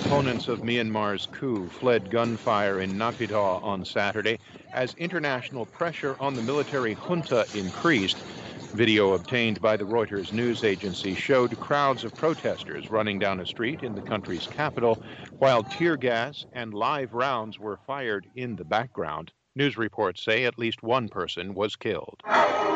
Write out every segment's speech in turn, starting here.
Opponents of Myanmar's coup fled gunfire in Naypyidaw on Saturday as international pressure on the military junta increased. Video obtained by the Reuters news agency showed crowds of protesters running down a street in the country's capital, while tear gas and live rounds were fired in the background. News reports say at least one person was killed.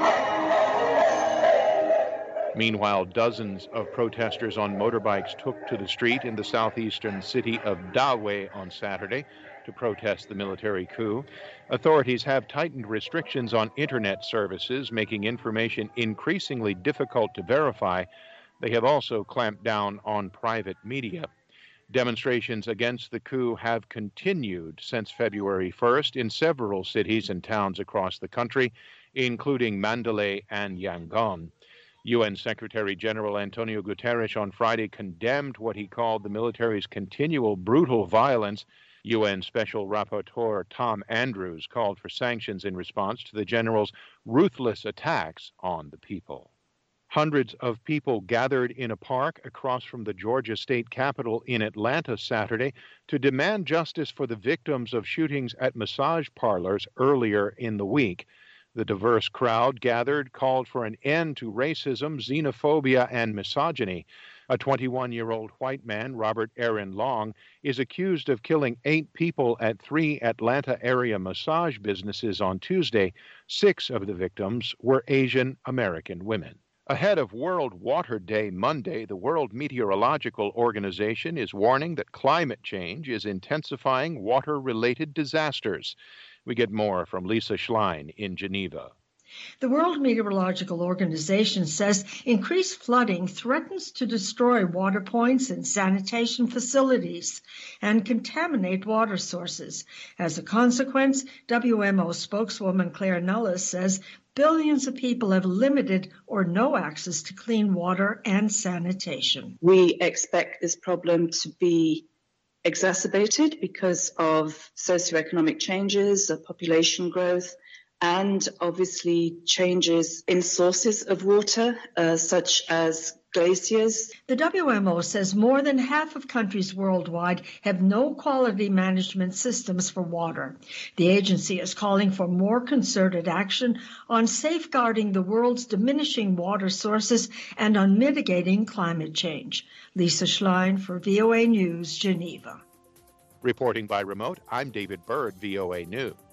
Meanwhile, dozens of protesters on motorbikes took to the street in the southeastern city of Dawe on Saturday to protest the military coup. Authorities have tightened restrictions on internet services, making information increasingly difficult to verify. They have also clamped down on private media. Demonstrations against the coup have continued since February 1st in several cities and towns across the country, including Mandalay and Yangon. UN Secretary General Antonio Guterres on Friday condemned what he called the military's continual brutal violence. UN Special Rapporteur Tom Andrews called for sanctions in response to the general's ruthless attacks on the people. Hundreds of people gathered in a park across from the Georgia state capitol in Atlanta Saturday to demand justice for the victims of shootings at massage parlors earlier in the week. The diverse crowd gathered called for an end to racism, xenophobia, and misogyny. A 21-year-old white man, Robert Aaron Long, is accused of killing 8 people at 3 Atlanta area massage businesses on Tuesday. 6 of the victims were Asian American women. Ahead of World Water Day Monday, the World Meteorological Organization is warning that climate change is intensifying water-related disasters. We get more from Lisa Schlein in Geneva. The World Meteorological Organization says increased flooding threatens to destroy water points and sanitation facilities and contaminate water sources. As a consequence, WMO spokeswoman Claire Nullis says billions of people have limited or no access to clean water and sanitation. We expect this problem to be exacerbated because of socioeconomic changes, of population growth, and obviously changes in sources of water, such as glaciers. The WMO says more than half of countries worldwide have no quality management systems for water. The agency is calling for more concerted action on safeguarding the world's diminishing water sources and on mitigating climate change. Lisa Schlein for VOA News, Geneva. Reporting by remote, I'm David Byrd, VOA News.